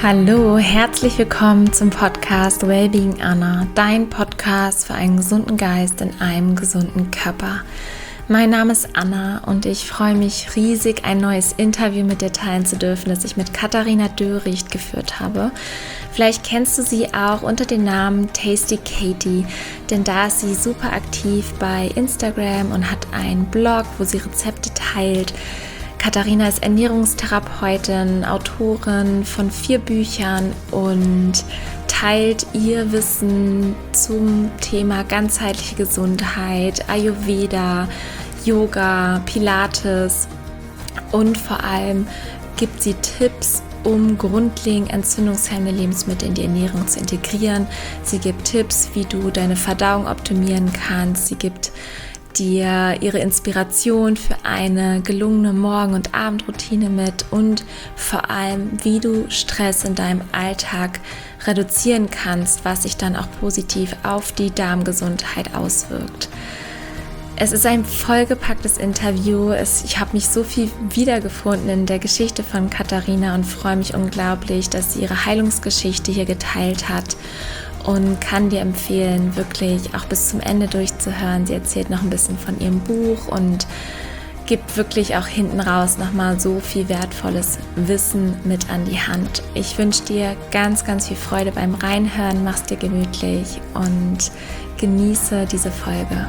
Hallo, herzlich willkommen zum Podcast Wellbeing Anna, dein Podcast für einen gesunden Geist in einem gesunden Körper. Mein Name ist Anna und ich freue mich riesig, ein neues Interview mit dir teilen zu dürfen, das ich mit Katharina Döricht geführt habe. Vielleicht kennst du sie auch unter dem Namen Tasty Katie, denn da ist sie super aktiv bei Instagram und hat einen Blog, wo sie Rezepte teilt. Katharina ist Ernährungstherapeutin, Autorin von 4 Büchern und teilt ihr Wissen zum Thema ganzheitliche Gesundheit, Ayurveda, Yoga, Pilates und vor allem gibt sie Tipps, um grundlegend entzündungshemmende Lebensmittel in die Ernährung zu integrieren. Sie gibt Tipps, wie du deine Verdauung optimieren kannst. Sie gibt dir ihre Inspiration für eine gelungene Morgen- und Abendroutine mit und vor allem, wie du Stress in deinem Alltag reduzieren kannst, was sich dann auch positiv auf die Darmgesundheit auswirkt. Es ist ein vollgepacktes Interview. Ich habe mich so viel wiedergefunden in der Geschichte von Katharina und freue mich unglaublich, dass sie ihre Heilungsgeschichte hier geteilt hat. Und kann dir empfehlen, wirklich auch bis zum Ende durchzuhören. Sie erzählt noch ein bisschen von ihrem Buch und gibt wirklich auch hinten raus nochmal so viel wertvolles Wissen mit an die Hand. Ich wünsche dir ganz, ganz viel Freude beim Reinhören, mach's dir gemütlich und genieße diese Folge.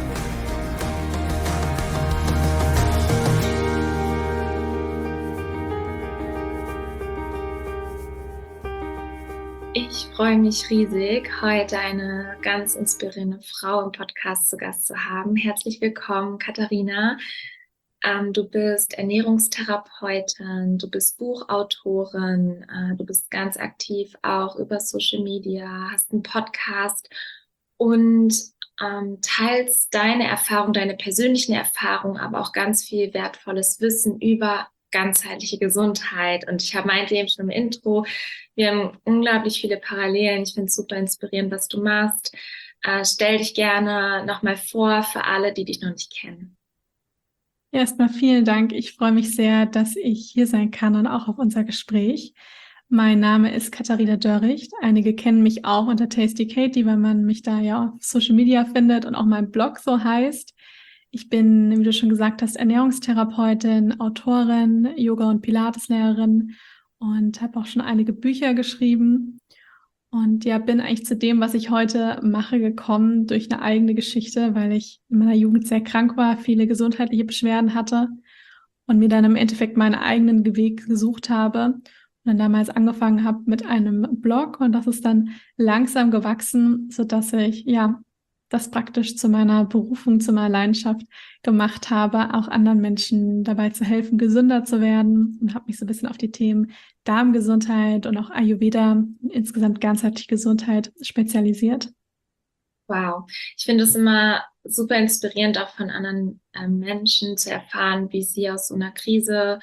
Ich freue mich riesig, heute eine ganz inspirierende Frau im Podcast zu Gast zu haben. Herzlich willkommen, Katharina. Du bist Ernährungstherapeutin, du bist Buchautorin, du bist ganz aktiv auch über Social Media, hast einen Podcast und teilst deine Erfahrung, deine persönlichen Erfahrungen, aber auch ganz viel wertvolles Wissen über ganzheitliche Gesundheit. Und ich meinte eben schon im Intro, wir haben unglaublich viele Parallelen. Ich finde es super inspirierend, was du machst. Stell dich gerne nochmal vor für alle, die dich noch nicht kennen. Erstmal vielen Dank. Ich freue mich sehr, dass ich hier sein kann und auch auf unser Gespräch. Mein Name ist Katharina Döricht. Einige kennen mich auch unter Tasty Katie, weil man mich da ja auf Social Media findet und auch mein Blog so heißt. Ich bin, wie du schon gesagt hast, Ernährungstherapeutin, Autorin, Yoga- und Pilateslehrerin und habe auch schon einige Bücher geschrieben. Und ja, bin eigentlich zu dem, was ich heute mache, gekommen durch eine eigene Geschichte, weil ich in meiner Jugend sehr krank war, viele gesundheitliche Beschwerden hatte und mir dann im Endeffekt meinen eigenen Weg gesucht habe und dann damals angefangen habe mit einem Blog und das ist dann langsam gewachsen, sodass ich ja das praktisch zu meiner Berufung, zu meiner Leidenschaft gemacht habe, auch anderen Menschen dabei zu helfen, gesünder zu werden und habe mich so ein bisschen auf die Themen Darmgesundheit und auch Ayurveda, insgesamt ganzheitliche Gesundheit spezialisiert. Wow, ich finde es immer super inspirierend, auch von anderen Menschen zu erfahren, wie sie aus so einer Krise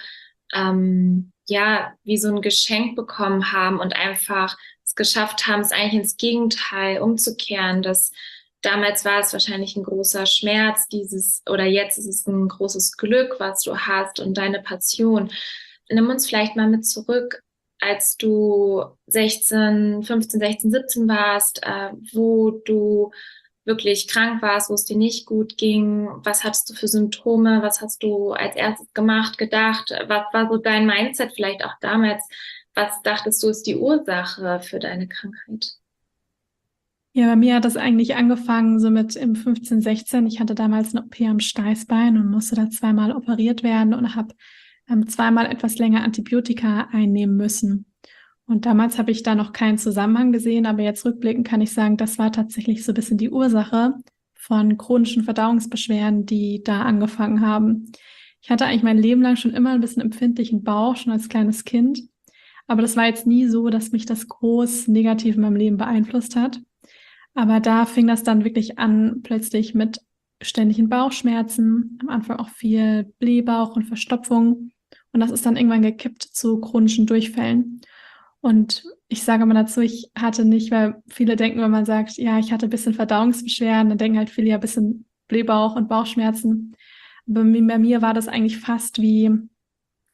wie so ein Geschenk bekommen haben und einfach es geschafft haben, es eigentlich ins Gegenteil umzukehren. Damals war es wahrscheinlich ein großer Schmerz, oder jetzt ist es ein großes Glück, was du hast und deine Passion. Nimm uns vielleicht mal mit zurück, als du 15, 16, 17 warst, wo du wirklich krank warst, wo es dir nicht gut ging. Was hattest du für Symptome? Was hast du als erstes gemacht, gedacht? Was war so dein Mindset vielleicht auch damals? Was dachtest du ist die Ursache für deine Krankheit? Ja, bei mir hat das eigentlich angefangen so mit im 15, 16. Ich hatte damals eine OP am Steißbein und musste da 2-mal operiert werden und habe 2-mal etwas länger Antibiotika einnehmen müssen. Und damals habe ich da noch keinen Zusammenhang gesehen, aber jetzt rückblickend kann ich sagen, das war tatsächlich so ein bisschen die Ursache von chronischen Verdauungsbeschwerden, die da angefangen haben. Ich hatte eigentlich mein Leben lang schon immer ein bisschen empfindlichen Bauch, schon als kleines Kind. Aber das war jetzt nie so, dass mich das groß negativ in meinem Leben beeinflusst hat. Aber da fing das dann wirklich an, plötzlich mit ständigen Bauchschmerzen, am Anfang auch viel Blähbauch und Verstopfung. Und das ist dann irgendwann gekippt zu chronischen Durchfällen. Und ich sage mal dazu, ich hatte nicht, weil viele denken, wenn man sagt, ja, ich hatte ein bisschen Verdauungsbeschwerden, dann denken halt viele ja ein bisschen Blähbauch und Bauchschmerzen. Aber bei mir war das eigentlich fast wie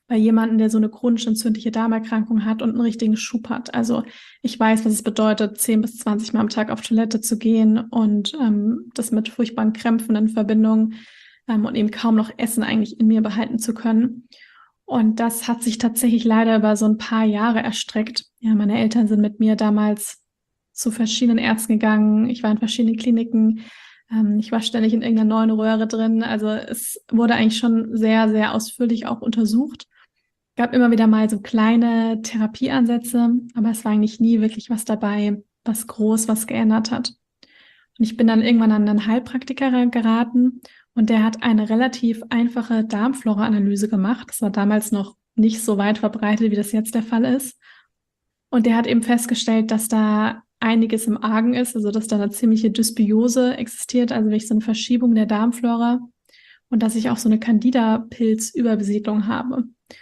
bei jemandem, der so eine chronisch entzündliche Darmerkrankung hat und einen richtigen Schub hat. Also ich weiß, was es bedeutet, 10 bis 20 Mal am Tag auf Toilette zu gehen und das mit furchtbaren Krämpfen in Verbindung und eben kaum noch Essen eigentlich in mir behalten zu können. Und das hat sich tatsächlich leider über so ein paar Jahre erstreckt. Ja, meine Eltern sind mit mir damals zu verschiedenen Ärzten gegangen. Ich war in verschiedenen Kliniken. Ich war ständig in irgendeiner neuen Röhre drin. Also es wurde eigentlich schon sehr, sehr ausführlich auch untersucht. Gab immer wieder mal so kleine Therapieansätze, aber es war eigentlich nie wirklich was dabei, was geändert hat. Und ich bin dann irgendwann an einen Heilpraktiker geraten und der hat eine relativ einfache Darmflora-Analyse gemacht. Das war damals noch nicht so weit verbreitet, wie das jetzt der Fall ist. Und der hat eben festgestellt, dass da einiges im Argen ist, also dass da eine ziemliche Dysbiose existiert, also wirklich so eine Verschiebung der Darmflora und dass ich auch so eine Candida-Pilz-Überbesiedlung habe.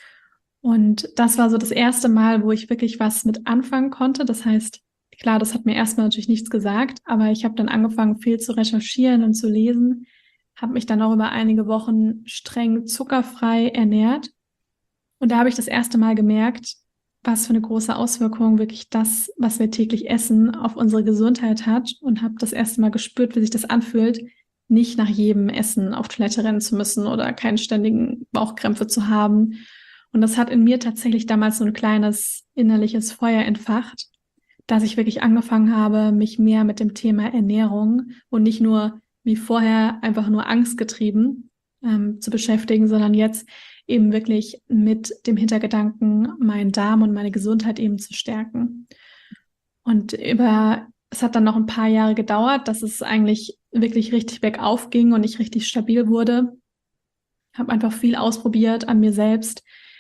Und das war so das erste Mal, wo ich wirklich was mit anfangen konnte. Das heißt, klar, das hat mir erstmal natürlich nichts gesagt, aber ich habe dann angefangen, viel zu recherchieren und zu lesen, habe mich dann auch über einige Wochen streng zuckerfrei ernährt. Und da habe ich das erste Mal gemerkt, was für eine große Auswirkung wirklich das, was wir täglich essen, auf unsere Gesundheit hat und habe das erste Mal gespürt, wie sich das anfühlt, nicht nach jedem Essen auf Toilette rennen zu müssen oder keinen ständigen Bauchkrämpfe zu haben. Und das hat in mir tatsächlich damals so ein kleines innerliches Feuer entfacht, dass ich wirklich angefangen habe, mich mehr mit dem Thema Ernährung und nicht nur wie vorher einfach nur angstgetrieben zu beschäftigen, sondern jetzt eben wirklich mit dem Hintergedanken, meinen Darm und meine Gesundheit eben zu stärken. Und es hat dann noch ein paar Jahre gedauert, dass es eigentlich wirklich richtig bergauf ging und ich richtig stabil wurde. Habe einfach viel ausprobiert an mir selbst.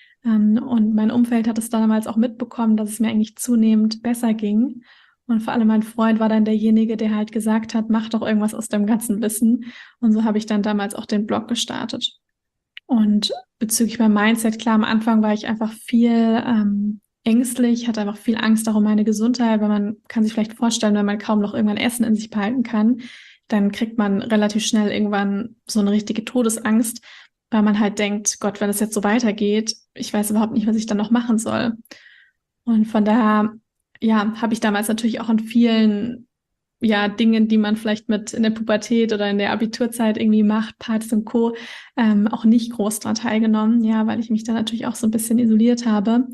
Und mein Umfeld hat es damals auch mitbekommen, dass es mir eigentlich zunehmend besser ging. Und vor allem mein Freund war dann derjenige, der halt gesagt hat, mach doch irgendwas aus deinem ganzen Wissen. Und so habe ich dann damals auch den Blog gestartet. Und bezüglich meinem Mindset, klar, am Anfang war ich einfach viel ängstlich, hatte einfach viel Angst auch um meine Gesundheit, weil man kann sich vielleicht vorstellen, wenn man kaum noch irgendwann Essen in sich behalten kann, dann kriegt man relativ schnell irgendwann so eine richtige Todesangst, weil man halt denkt, Gott, wenn es jetzt so weitergeht, ich weiß überhaupt nicht, was ich dann noch machen soll. Und von daher, ja, habe ich damals natürlich auch an vielen Dingen, die man vielleicht mit in der Pubertät oder in der Abiturzeit irgendwie macht, Partys und Co., auch nicht groß daran teilgenommen, ja, weil ich mich da natürlich auch so ein bisschen isoliert habe.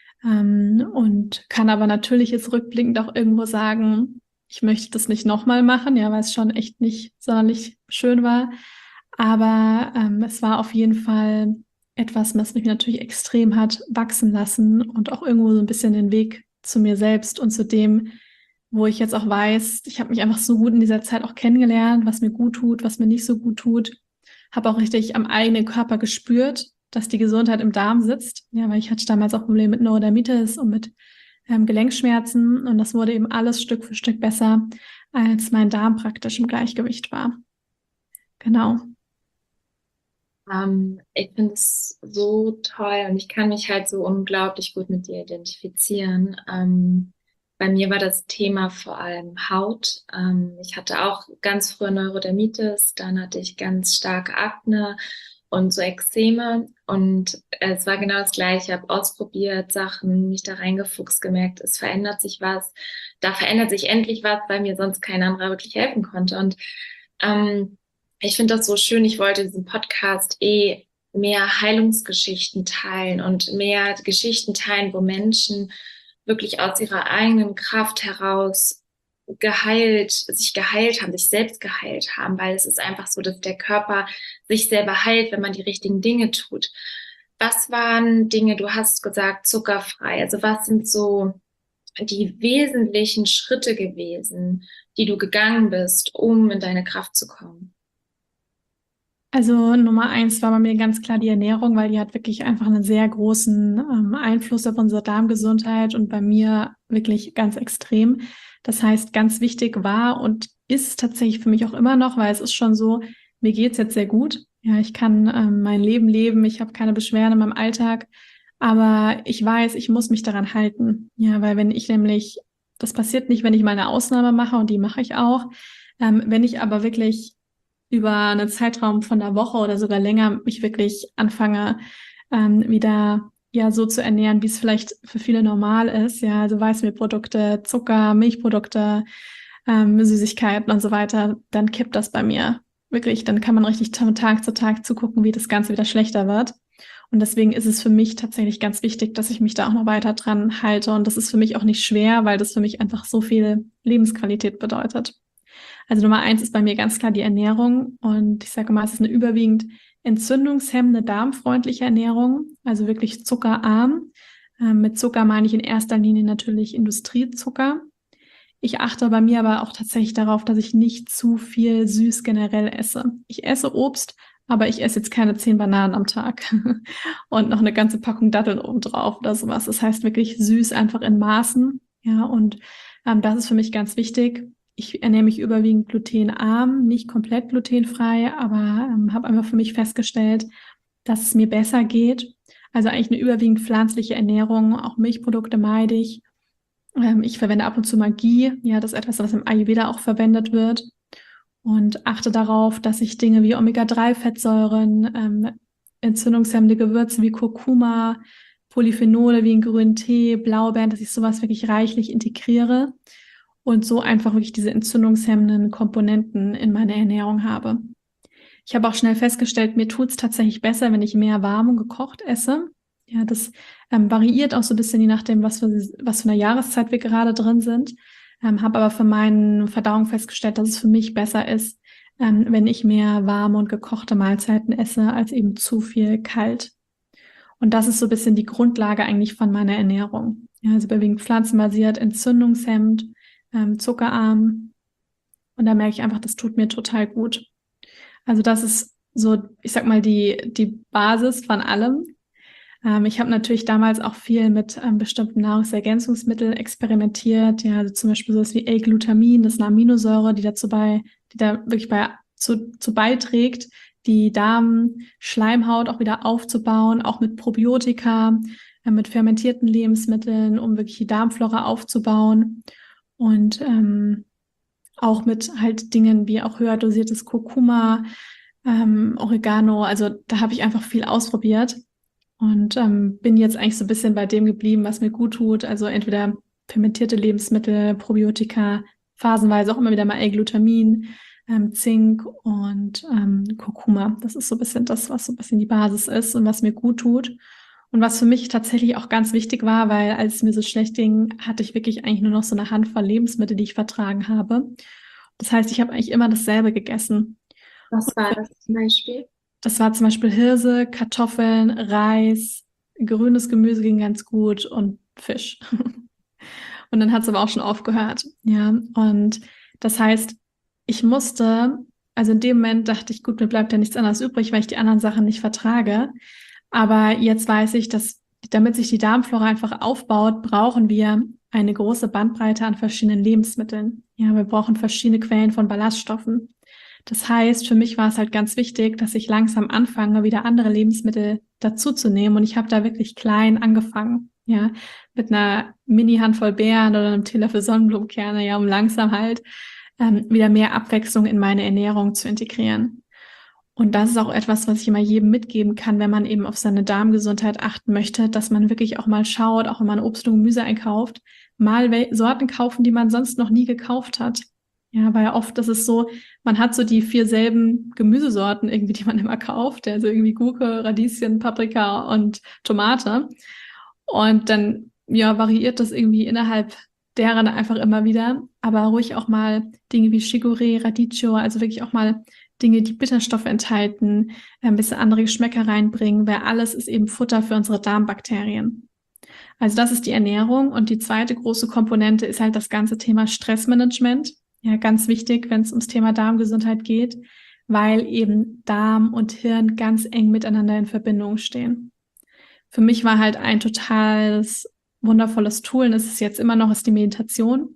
Und kann aber natürlich jetzt rückblickend auch irgendwo sagen, ich möchte das nicht nochmal machen, ja, weil es schon echt nicht sonderlich schön war. Aber es war auf jeden Fall etwas, was mich natürlich extrem hat wachsen lassen und auch irgendwo so ein bisschen den Weg zu mir selbst und zu dem, wo ich jetzt auch weiß, ich habe mich einfach so gut in dieser Zeit auch kennengelernt, was mir gut tut, was mir nicht so gut tut. Habe auch richtig am eigenen Körper gespürt, dass die Gesundheit im Darm sitzt. Ja, weil ich hatte damals auch Probleme mit Neurodermitis und mit Gelenkschmerzen. Und das wurde eben alles Stück für Stück besser, als mein Darm praktisch im Gleichgewicht war. Genau. Ich finde es so toll und ich kann mich halt so unglaublich gut mit dir identifizieren. Bei mir war das Thema vor allem Haut. Ich hatte auch ganz früh Neurodermitis, dann hatte ich ganz starke Akne und so Ekzeme und es war genau das Gleiche. Ich habe ausprobiert Sachen, mich da reingefuchst, gemerkt, es verändert sich was. Da verändert sich endlich was, weil mir sonst kein anderer wirklich helfen konnte. Und ich finde das so schön. Ich wollte diesen Podcast mehr Heilungsgeschichten teilen und mehr Geschichten teilen, wo Menschen wirklich aus ihrer eigenen Kraft heraus sich geheilt haben, sich selbst geheilt haben, weil es ist einfach so, dass der Körper sich selber heilt, wenn man die richtigen Dinge tut. Was waren Dinge, du hast gesagt, zuckerfrei, also was sind so die wesentlichen Schritte gewesen, die du gegangen bist, um in deine Kraft zu kommen? Also Nummer 1 war bei mir ganz klar die Ernährung, weil die hat wirklich einfach einen sehr großen Einfluss auf unsere Darmgesundheit und bei mir wirklich ganz extrem. Das heißt, ganz wichtig war und ist tatsächlich für mich auch immer noch, weil es ist schon so, mir geht's jetzt sehr gut. Ja, ich kann mein Leben leben, ich habe keine Beschwerden in meinem Alltag, aber ich weiß, ich muss mich daran halten. Ja, weil wenn ich nämlich, das passiert nicht, wenn ich mal eine Ausnahme mache und die mache ich auch, wenn ich aber wirklich über einen Zeitraum von einer Woche oder sogar länger mich wirklich anfange, wieder ja so zu ernähren, wie es vielleicht für viele normal ist. Ja, also Weißmehlprodukte, Zucker, Milchprodukte, Süßigkeiten und so weiter, dann kippt das bei mir. Wirklich, dann kann man richtig von Tag zu Tag zugucken, wie das Ganze wieder schlechter wird. Und deswegen ist es für mich tatsächlich ganz wichtig, dass ich mich da auch noch weiter dran halte. Und das ist für mich auch nicht schwer, weil das für mich einfach so viel Lebensqualität bedeutet. Also Nummer 1 ist bei mir ganz klar die Ernährung. Und ich sage mal, es ist eine überwiegend entzündungshemmende, darmfreundliche Ernährung, also wirklich zuckerarm. Mit Zucker meine ich in erster Linie natürlich Industriezucker. Ich achte bei mir aber auch tatsächlich darauf, dass ich nicht zu viel süß generell esse. Ich esse Obst, aber ich esse jetzt keine 10 Bananen am Tag und noch eine ganze Packung Datteln obendrauf oder sowas. Das heißt wirklich süß einfach in Maßen. Ja, und das ist für mich ganz wichtig. Ich ernähre mich überwiegend glutenarm, nicht komplett glutenfrei, aber habe einfach für mich festgestellt, dass es mir besser geht. Also eigentlich eine überwiegend pflanzliche Ernährung, auch Milchprodukte meide ich. Ich verwende ab und zu mal Ghee, ja, das ist etwas, was im Ayurveda auch verwendet wird. Und achte darauf, dass ich Dinge wie Omega-3-Fettsäuren, entzündungshemmende Gewürze wie Kurkuma, Polyphenole wie in grünen Tee, Blaubeeren, dass ich sowas wirklich reichlich integriere und so einfach wirklich diese entzündungshemmenden Komponenten in meiner Ernährung habe. Ich habe auch schnell festgestellt, mir tut es tatsächlich besser, wenn ich mehr warm und gekocht esse. Ja, das variiert auch so ein bisschen, je nachdem, was für eine Jahreszeit wir gerade drin sind. Habe aber für meine Verdauung festgestellt, dass es für mich besser ist, wenn ich mehr warme und gekochte Mahlzeiten esse, als eben zu viel kalt. Und das ist so ein bisschen die Grundlage eigentlich von meiner Ernährung. Ja, also überwiegend pflanzenbasiert, entzündungshemmend, zuckerarm. Und da merke ich einfach, das tut mir total gut. Also das ist so, ich sag mal, die Basis von allem. Ich habe natürlich damals auch viel mit bestimmten Nahrungsergänzungsmitteln experimentiert. Ja, also zum Beispiel sowas wie L-Glutamin, das ist eine Aminosäure, die da wirklich zu beiträgt, die Darmschleimhaut auch wieder aufzubauen, auch mit Probiotika, mit fermentierten Lebensmitteln, um wirklich die Darmflora aufzubauen. Und auch mit halt Dingen wie auch höher dosiertes Kurkuma, Oregano. Also da habe ich einfach viel ausprobiert. Und bin jetzt eigentlich so ein bisschen bei dem geblieben, was mir gut tut. Also entweder fermentierte Lebensmittel, Probiotika, phasenweise auch immer wieder mal L-Glutamin, Zink und Kurkuma. Das ist so ein bisschen das, was so ein bisschen die Basis ist und was mir gut tut. Und was für mich tatsächlich auch ganz wichtig war, weil als es mir so schlecht ging, hatte ich wirklich eigentlich nur noch so eine Handvoll Lebensmittel, die ich vertragen habe. Das heißt, ich habe eigentlich immer dasselbe gegessen. Was war das zum Beispiel? Das war zum Beispiel Hirse, Kartoffeln, Reis, grünes Gemüse ging ganz gut und Fisch. Und dann hat es aber auch schon aufgehört. Ja, und das heißt, also in dem Moment dachte ich, gut, mir bleibt ja nichts anderes übrig, weil ich die anderen Sachen nicht vertrage. Aber jetzt weiß ich, dass damit sich die Darmflora einfach aufbaut, brauchen wir eine große Bandbreite an verschiedenen Lebensmitteln. Ja, wir brauchen verschiedene Quellen von Ballaststoffen. Das heißt, für mich war es halt ganz wichtig, dass ich langsam anfange, wieder andere Lebensmittel dazuzunehmen. Und ich habe da wirklich klein angefangen, ja, mit einer Mini-Handvoll Beeren oder einem Teelöffel Sonnenblumenkerne, ja, um langsam halt wieder mehr Abwechslung in meine Ernährung zu integrieren. Und das ist auch etwas, was ich immer jedem mitgeben kann, wenn man eben auf seine Darmgesundheit achten möchte, dass man wirklich auch mal schaut, auch wenn man Obst und Gemüse einkauft, mal Sorten kaufen, die man sonst noch nie gekauft hat. Ja, weil oft ist es so, man hat so die 4 selben Gemüsesorten irgendwie, die man immer kauft, also irgendwie Gurke, Radieschen, Paprika und Tomate. Und dann, ja, variiert das irgendwie innerhalb deren einfach immer wieder. Aber ruhig auch mal Dinge wie Chicorée, Radicchio, also wirklich auch mal Dinge, die Bitterstoffe enthalten, ein bisschen andere Geschmäcker reinbringen, weil alles ist eben Futter für unsere Darmbakterien. Also das ist die Ernährung. Und die zweite große Komponente ist halt das ganze Thema Stressmanagement. Ja, ganz wichtig, wenn es ums Thema Darmgesundheit geht, weil eben Darm und Hirn ganz eng miteinander in Verbindung stehen. Für mich war halt ein totales wundervolles Tool, und es ist jetzt immer noch, ist die Meditation.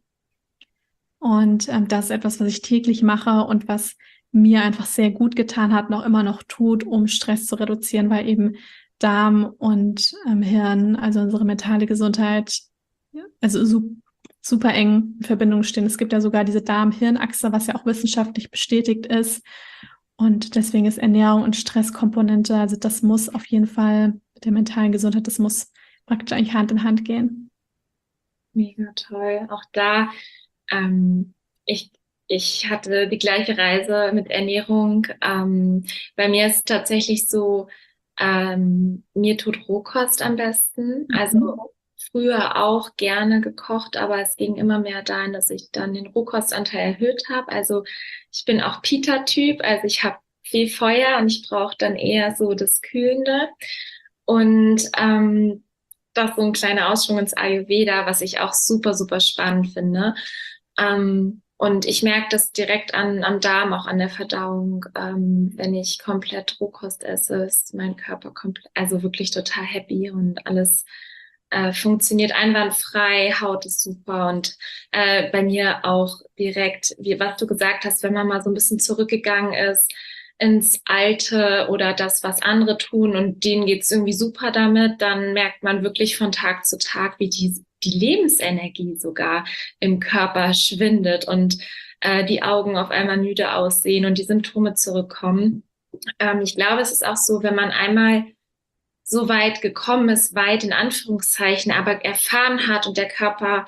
Und das ist etwas, was ich täglich mache und was mir einfach sehr gut getan hat, immer noch tut, um Stress zu reduzieren, weil eben Darm und Hirn, also unsere mentale Gesundheit, ja, also super eng in Verbindung stehen. Es gibt ja sogar diese Darm-Hirn-Achse, was ja auch wissenschaftlich bestätigt ist. Und deswegen ist Ernährung und Stresskomponente, also das muss auf jeden Fall mit der mentalen Gesundheit. Das muss praktisch eigentlich Hand in Hand gehen. Mega toll. Auch da, ich, ich hatte die gleiche Reise mit Ernährung. Bei mir ist es tatsächlich so, mir tut Rohkost am besten. Also früher auch gerne gekocht, aber es ging immer mehr dahin, dass ich dann den Rohkostanteil erhöht habe. Also ich bin auch Pita-Typ, also ich habe viel Feuer und ich brauche dann eher so das Kühlende. Und das ist so ein kleiner Ausschwung ins Ayurveda, was ich auch super, super spannend finde. Und ich merke das direkt am Darm, auch an der Verdauung. Wenn ich komplett Rohkost esse, ist mein Körper komplett, also wirklich total happy und alles funktioniert einwandfrei, Haut ist super und bei mir auch direkt, wie was du gesagt hast, wenn man mal so ein bisschen zurückgegangen ist ins Alte oder das, was andere tun und denen geht's irgendwie super damit, dann merkt man wirklich von Tag zu Tag, wie die Lebensenergie sogar im Körper schwindet und die Augen auf einmal müde aussehen und die Symptome zurückkommen. Ich glaube, es ist auch so, wenn man einmal so weit gekommen ist, weit in Anführungszeichen, aber erfahren hat und der Körper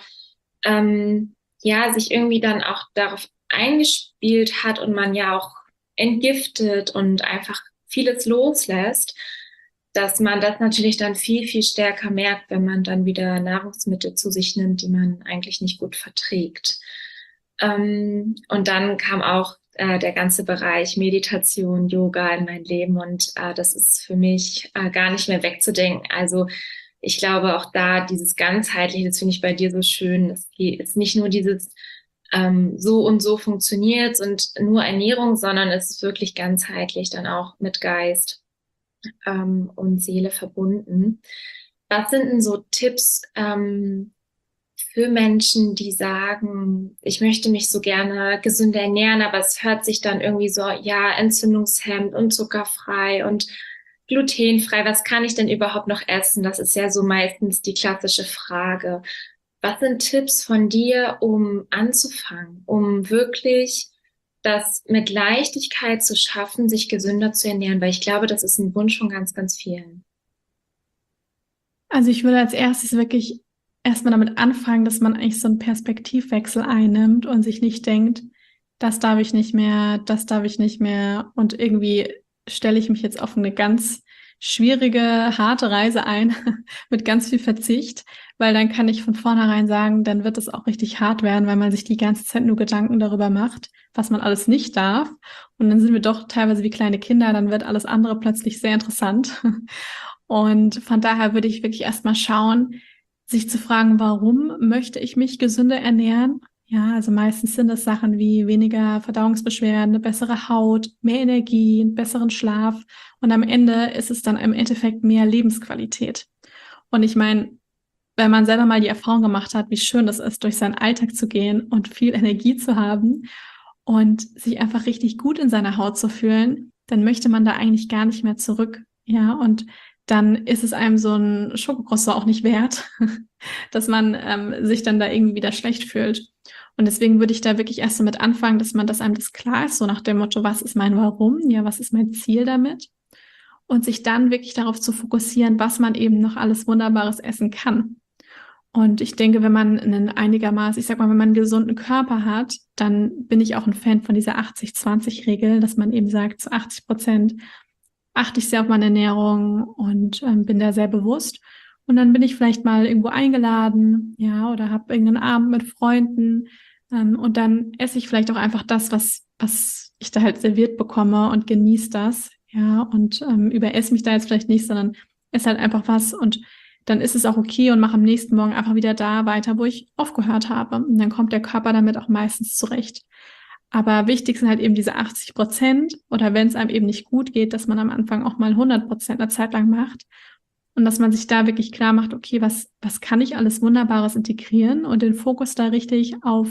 ja sich irgendwie dann auch darauf eingespielt hat und man ja auch entgiftet und einfach vieles loslässt, dass man das natürlich dann viel, viel stärker merkt, wenn man dann wieder Nahrungsmittel zu sich nimmt, die man eigentlich nicht gut verträgt. Und dann kam auch der ganze Bereich Meditation, Yoga in mein Leben und das ist für mich gar nicht mehr wegzudenken. Also ich glaube auch da dieses ganzheitliche, das finde ich bei dir so schön. Es ist nicht nur dieses so und so funktioniert und nur Ernährung, sondern es ist wirklich ganzheitlich dann auch mit Geist und Seele verbunden. Was sind denn so Tipps für Menschen, die sagen, ich möchte mich so gerne gesünder ernähren, aber es hört sich dann irgendwie so, ja, entzündungshemmend und zuckerfrei und glutenfrei. Was kann ich denn überhaupt noch essen? Das ist ja so meistens die klassische Frage. Was sind Tipps von dir, um anzufangen, um wirklich das mit Leichtigkeit zu schaffen, sich gesünder zu ernähren? Weil ich glaube, das ist ein Wunsch von ganz, ganz vielen. Also ich würde als erstes wirklich erstmal damit anfangen, dass man eigentlich so einen Perspektivwechsel einnimmt und sich nicht denkt, das darf ich nicht mehr, das darf ich nicht mehr und irgendwie stelle ich mich jetzt auf eine ganz schwierige, harte Reise ein mit ganz viel Verzicht, weil dann kann ich von vornherein sagen, dann wird es auch richtig hart werden, weil man sich die ganze Zeit nur Gedanken darüber macht, was man alles nicht darf. Und dann sind wir doch teilweise wie kleine Kinder, dann wird alles andere plötzlich sehr interessant. Und von daher würde ich wirklich erstmal schauen, sich zu fragen, warum möchte ich mich gesünder ernähren? Ja, also meistens sind das Sachen wie weniger Verdauungsbeschwerden, eine bessere Haut, mehr Energie, einen besseren Schlaf. Und am Ende ist es dann im Endeffekt mehr Lebensqualität. Und ich meine, wenn man selber mal die Erfahrung gemacht hat, wie schön es ist, durch seinen Alltag zu gehen und viel Energie zu haben und sich einfach richtig gut in seiner Haut zu fühlen, dann möchte man da eigentlich gar nicht mehr zurück. Ja, und dann ist es einem so ein Schokokroissant auch nicht wert, dass man sich dann da irgendwie wieder schlecht fühlt. Und deswegen würde ich da wirklich erst damit anfangen, dass einem das klar ist, so nach dem Motto, was ist mein Warum? Ja, was ist mein Ziel damit? Und sich dann wirklich darauf zu fokussieren, was man eben noch alles Wunderbares essen kann. Und ich denke, wenn man einen einigermaßen, ich sag mal, wenn man einen gesunden Körper hat, dann bin ich auch ein Fan von dieser 80-20-Regel, dass man eben sagt, zu 80% achte ich sehr auf meine Ernährung und bin da sehr bewusst. Und dann bin ich vielleicht mal irgendwo eingeladen, ja, oder habe irgendeinen Abend mit Freunden und dann esse ich vielleicht auch einfach das, was ich da halt serviert bekomme und genieße das, ja, und überesse mich da jetzt vielleicht nicht, sondern esse halt einfach was und dann ist es auch okay und mache am nächsten Morgen einfach wieder da weiter, wo ich aufgehört habe. Und dann kommt der Körper damit auch meistens zurecht. Aber wichtig sind halt eben diese 80% oder wenn es einem eben nicht gut geht, dass man am Anfang auch mal 100% eine Zeit lang macht und dass man sich da wirklich klar macht, okay, was kann ich alles Wunderbares integrieren und den Fokus da richtig auf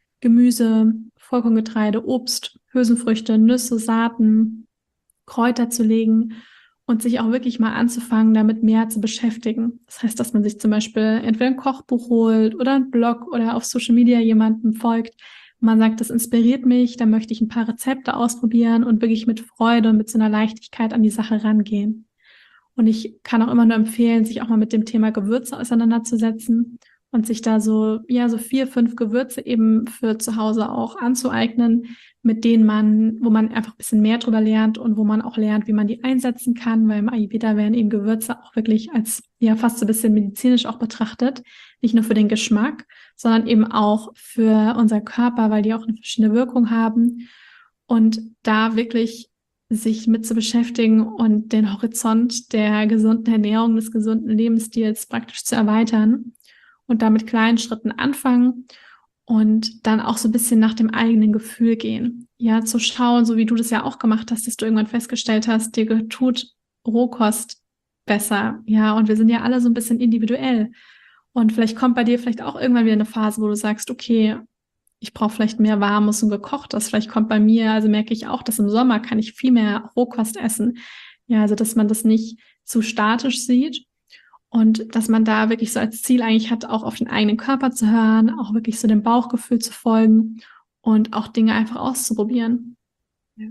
Gemüse, Vollkorngetreide, Obst, Hülsenfrüchte, Nüsse, Saaten, Kräuter zu legen und sich auch wirklich mal anzufangen, damit mehr zu beschäftigen. Das heißt, dass man sich zum Beispiel entweder ein Kochbuch holt oder einen Blog oder auf Social Media jemandem folgt. Man sagt, das inspiriert mich, da möchte ich ein paar Rezepte ausprobieren und wirklich mit Freude und mit so einer Leichtigkeit an die Sache rangehen. Und ich kann auch immer nur empfehlen, sich auch mal mit dem Thema Gewürze auseinanderzusetzen und sich da so 4, 5 Gewürze eben für zu Hause auch anzueignen, mit denen wo man einfach ein bisschen mehr drüber lernt und wo man auch lernt, wie man die einsetzen kann, weil im Ayurveda werden eben Gewürze auch wirklich als fast so ein bisschen medizinisch auch betrachtet. Nicht nur für den Geschmack, sondern eben auch für unseren Körper, weil die auch eine verschiedene Wirkung haben. Und da wirklich sich mit zu beschäftigen und den Horizont der gesunden Ernährung, des gesunden Lebensstils praktisch zu erweitern und da mit kleinen Schritten anfangen und dann auch so ein bisschen nach dem eigenen Gefühl gehen. Ja, zu schauen, so wie du das ja auch gemacht hast, dass du irgendwann festgestellt hast, dir tut Rohkost besser. Ja, und wir sind ja alle so ein bisschen individuell. Und vielleicht kommt bei dir vielleicht auch irgendwann wieder eine Phase, wo du sagst, okay, ich brauche vielleicht mehr Warmes und Gekochtes. Vielleicht kommt bei mir, also merke ich auch, dass im Sommer kann ich viel mehr Rohkost essen. Ja, also dass man das nicht zu statisch sieht und dass man da wirklich so als Ziel eigentlich hat, auch auf den eigenen Körper zu hören, auch wirklich so dem Bauchgefühl zu folgen und auch Dinge einfach auszuprobieren. Ja.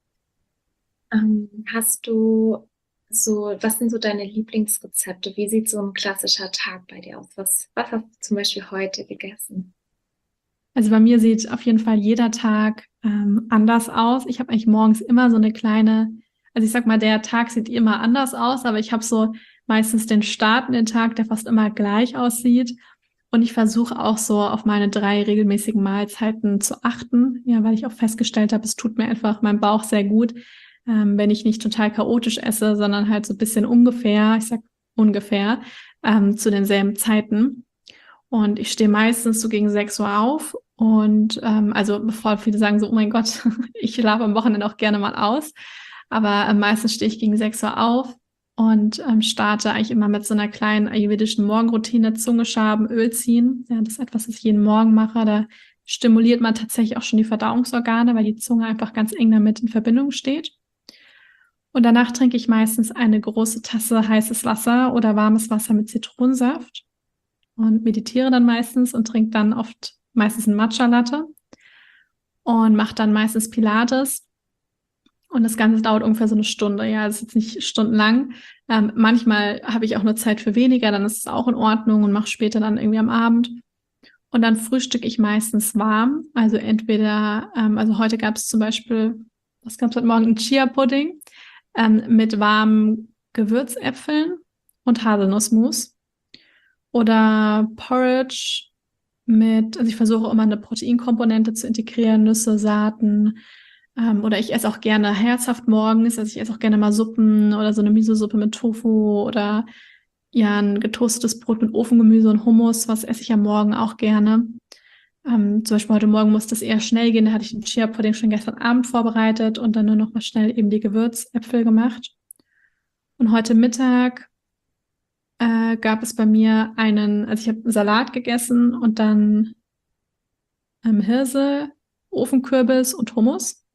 Hast du was sind so deine Lieblingsrezepte? Wie sieht so ein klassischer Tag bei dir aus? Was hast du zum Beispiel heute gegessen? Also bei mir sieht auf jeden Fall jeder Tag anders aus. Ich habe eigentlich morgens immer so eine kleine, also ich sag mal, der Tag sieht immer anders aus, aber ich habe so meistens den Start in den Tag, der fast immer gleich aussieht. Und ich versuche auch so auf meine 3 regelmäßigen Mahlzeiten zu achten, ja, weil ich auch festgestellt habe, es tut mir einfach meinem Bauch sehr gut, wenn ich nicht total chaotisch esse, sondern halt so ein bisschen ungefähr, ich sag ungefähr, zu denselben Zeiten. Und ich stehe meistens so gegen 6 Uhr auf. Und also bevor viele sagen so, oh mein Gott, ich schlafe am Wochenende auch gerne mal aus. Aber meistens stehe ich gegen 6 Uhr auf und starte eigentlich immer mit so einer kleinen ayurvedischen Morgenroutine, Zunge schaben, Öl ziehen. Ja, das ist etwas, was ich jeden Morgen mache. Da stimuliert man tatsächlich auch schon die Verdauungsorgane, weil die Zunge einfach ganz eng damit in Verbindung steht. Und danach trinke ich meistens eine große Tasse heißes Wasser oder warmes Wasser mit Zitronensaft und meditiere dann meistens und trinke dann meistens ein Matcha-Latte und mache dann meistens Pilates. Und das Ganze dauert ungefähr so eine Stunde. Ja, das ist jetzt nicht stundenlang. Manchmal habe ich auch nur Zeit für weniger, dann ist es auch in Ordnung und mache später dann irgendwie am Abend. Und dann frühstücke ich meistens warm. Also entweder, also heute gab es zum Beispiel, was gab es heute Morgen? Ein Chia-Pudding mit warmen Gewürzäpfeln und Haselnussmus. Oder Porridge also ich versuche immer eine Proteinkomponente zu integrieren, Nüsse, Saaten. Oder ich esse auch gerne herzhaft morgens, also ich esse auch gerne mal Suppen oder so eine Miso-Suppe mit Tofu oder ja, ein getoastetes Brot mit Ofengemüse und Hummus, was esse ich am Morgen auch gerne. Zum Beispiel heute Morgen musste es eher schnell gehen, da hatte ich den Chia-Pudding schon gestern Abend vorbereitet und dann nur noch mal schnell eben die Gewürzäpfel gemacht. Und heute Mittag gab es bei mir also ich habe einen Salat gegessen und dann Hirse, Ofenkürbis und Hummus.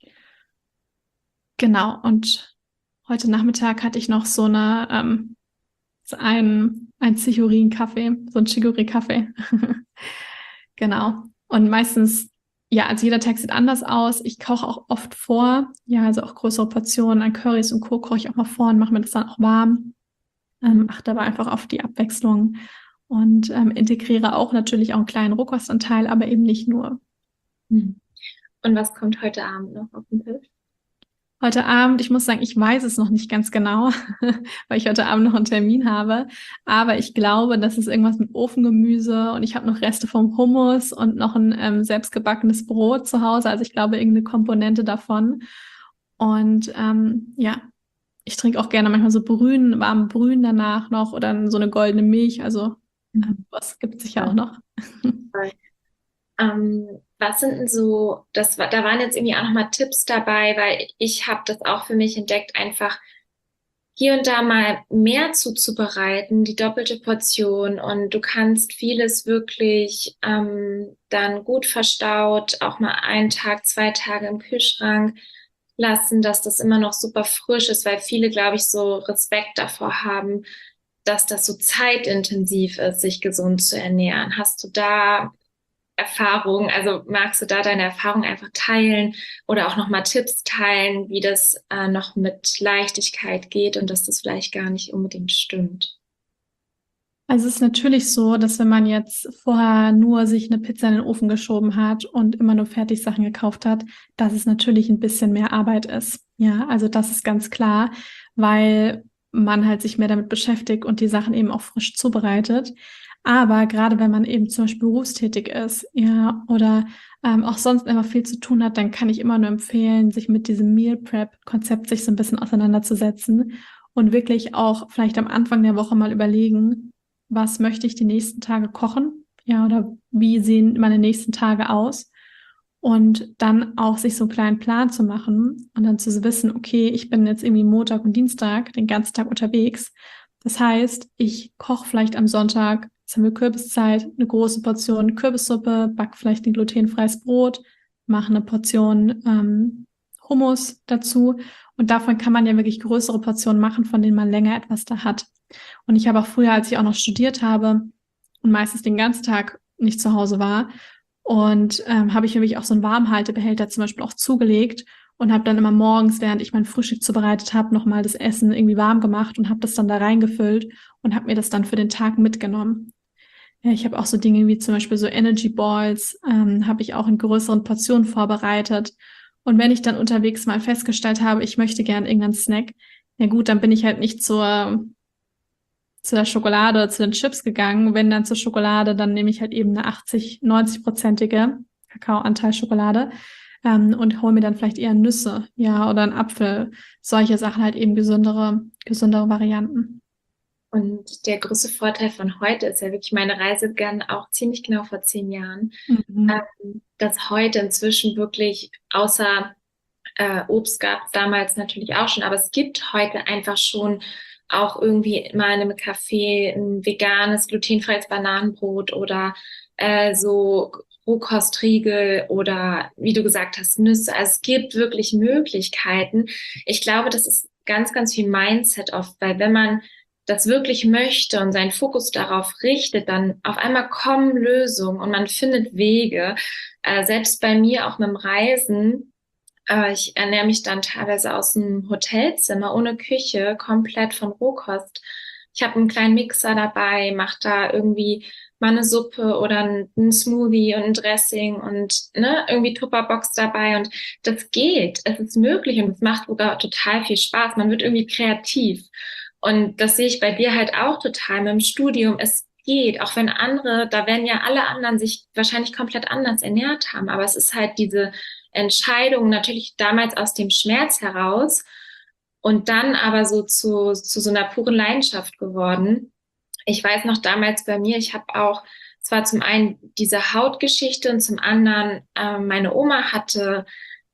Genau, und heute Nachmittag hatte ich noch so ein Chichurin-Kaffee, so ein Chicorée-Kaffee. Genau. Und meistens, ja, also jeder Tag sieht anders aus. Ich koche auch oft vor, ja, also auch größere Portionen an Currys und Co. koche ich auch mal vor und mache mir das dann auch warm. Achte aber einfach auf die Abwechslung und integriere auch natürlich auch einen kleinen Rohkostanteil, aber eben nicht nur. Und was kommt heute Abend noch auf den Tisch? Heute Abend, ich muss sagen, ich weiß es noch nicht ganz genau, weil ich heute Abend noch einen Termin habe. Aber ich glaube, das ist irgendwas mit Ofengemüse und ich habe noch Reste vom Hummus und noch ein selbstgebackenes Brot zu Hause. Also ich glaube, irgendeine Komponente davon. Und ja, ich trinke auch gerne manchmal so warmen Brühen danach noch oder so eine goldene Milch. Also was gibt es sicher auch noch. Was sind denn so, da waren jetzt irgendwie auch nochmal Tipps dabei, weil ich habe das auch für mich entdeckt, einfach hier und da mal mehr zuzubereiten, die doppelte Portion und du kannst vieles wirklich dann gut verstaut, auch mal 1 Tag, 2 Tage im Kühlschrank lassen, dass das immer noch super frisch ist, weil viele, glaube ich, so Respekt davor haben, dass das so zeitintensiv ist, sich gesund zu ernähren. Hast du da Erfahrung? Also magst du da deine Erfahrung einfach teilen oder auch nochmal Tipps teilen, wie das noch mit Leichtigkeit geht und dass das vielleicht gar nicht unbedingt stimmt? Also es ist natürlich so, dass wenn man jetzt vorher nur sich eine Pizza in den Ofen geschoben hat und immer nur Fertigsachen gekauft hat, dass es natürlich ein bisschen mehr Arbeit ist. Ja, also das ist ganz klar, weil man halt sich mehr damit beschäftigt und die Sachen eben auch frisch zubereitet. Aber gerade wenn man eben zum Beispiel berufstätig ist, ja, oder auch sonst immer viel zu tun hat, dann kann ich immer nur empfehlen, sich mit diesem Meal Prep-Konzept sich so ein bisschen auseinanderzusetzen und wirklich auch vielleicht am Anfang der Woche mal überlegen, was möchte ich die nächsten Tage kochen? Ja, oder wie sehen meine nächsten Tage aus? Und dann auch sich so einen kleinen Plan zu machen und dann zu wissen, okay, ich bin jetzt irgendwie Montag und Dienstag den ganzen Tag unterwegs. Das heißt, ich koche vielleicht am Sonntag, jetzt haben wir Kürbiszeit, eine große Portion Kürbissuppe, back vielleicht ein glutenfreies Brot, mache eine Portion Hummus dazu. Und davon kann man ja wirklich größere Portionen machen, von denen man länger etwas da hat. Und ich habe auch früher, als ich auch noch studiert habe und meistens den ganzen Tag nicht zu Hause war, und habe ich nämlich auch so einen Warmhaltebehälter zum Beispiel auch zugelegt und habe dann immer morgens, während ich mein Frühstück zubereitet habe, nochmal das Essen irgendwie warm gemacht und habe das dann da reingefüllt und habe mir das dann für den Tag mitgenommen. Ja, ich habe auch so Dinge wie zum Beispiel so Energy Balls, habe ich auch in größeren Portionen vorbereitet. Und wenn ich dann unterwegs mal festgestellt habe, ich möchte gern irgendeinen Snack, ja gut, dann bin ich halt nicht zu der Schokolade oder zu den Chips gegangen. Wenn dann zur Schokolade, dann nehme ich halt eben eine 80-90-prozentige Kakaoanteil Schokolade und hole mir dann vielleicht eher Nüsse, ja, oder einen Apfel. Solche Sachen halt eben gesündere Varianten. Und der größte Vorteil von heute ist ja wirklich, meine Reise begann auch ziemlich genau vor 10 Jahren, Mhm. dass heute inzwischen wirklich außer Obst gab es damals natürlich auch schon, aber es gibt heute einfach schon auch irgendwie mal in einem Café ein veganes, glutenfreies Bananenbrot oder so Rohkostriegel oder wie du gesagt hast, Nüsse. Also es gibt wirklich Möglichkeiten. Ich glaube, das ist ganz, ganz viel Mindset oft, weil wenn man das wirklich möchte und seinen Fokus darauf richtet, dann auf einmal kommen Lösungen und man findet Wege. Selbst bei mir auch mit dem Reisen, ich ernähre mich dann teilweise aus einem Hotelzimmer ohne Küche, komplett von Rohkost. Ich habe einen kleinen Mixer dabei, mache da irgendwie mal eine Suppe oder einen Smoothie und ein Dressing und ne, irgendwie Tupperbox dabei. Und das geht, es ist möglich und es macht sogar total viel Spaß. Man wird irgendwie kreativ. Und das sehe ich bei dir halt auch total mit dem Studium. Es geht, auch wenn andere, da werden ja alle anderen sich wahrscheinlich komplett anders ernährt haben. Aber es ist halt diese Entscheidung natürlich damals aus dem Schmerz heraus und dann aber so zu so einer puren Leidenschaft geworden. Ich weiß noch damals bei mir, ich habe auch, es war zum einen diese Hautgeschichte und zum anderen, meine Oma hatte